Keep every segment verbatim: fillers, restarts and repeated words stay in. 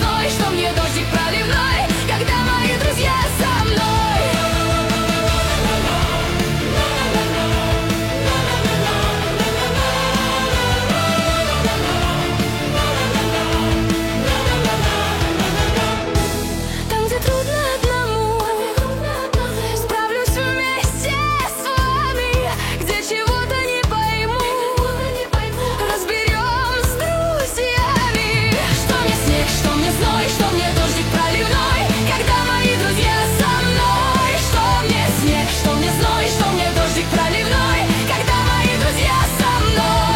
зной, что мне дождик проливной, когда мои друзья со мной. Там, где трудно одному, справлюсь вместе с вами. Где чего-то не пойму, разберем с друзьями. Что мне снег, что мне зной, что мне дождик проливной, когда мои друзья со мной. Что мне снег, что мне зной, что мне дождик проливной, когда мои друзья со мной.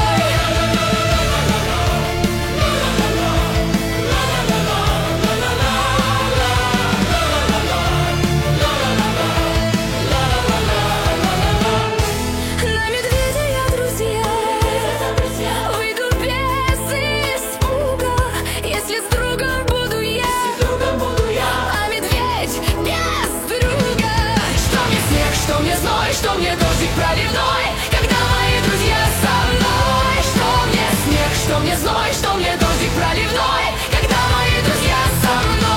На медведя я, друзья, выйду без испуга, если с другом буду я, а медведь без друга. Что мне снег, что мне зной, что мне дождик проливной, когда мои друзья со мной. Что мне снег, что мне зной, что мне дождик проливной, когда мои друзья со мной.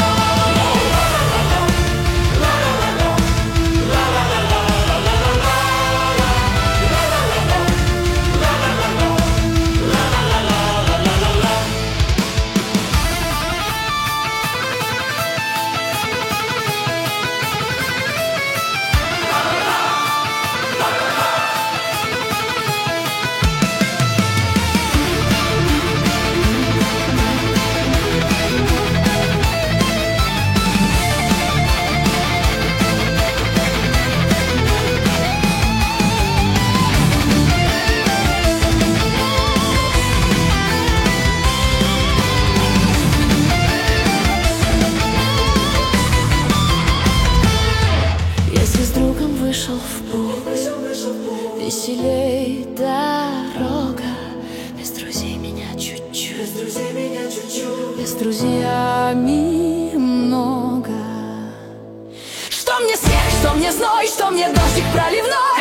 Если с другом вышел в путь, веселей дорога. Без друзей меня чуть-чуть, без друзьями много. Что мне снег, что мне зной, что мне дождик проливной,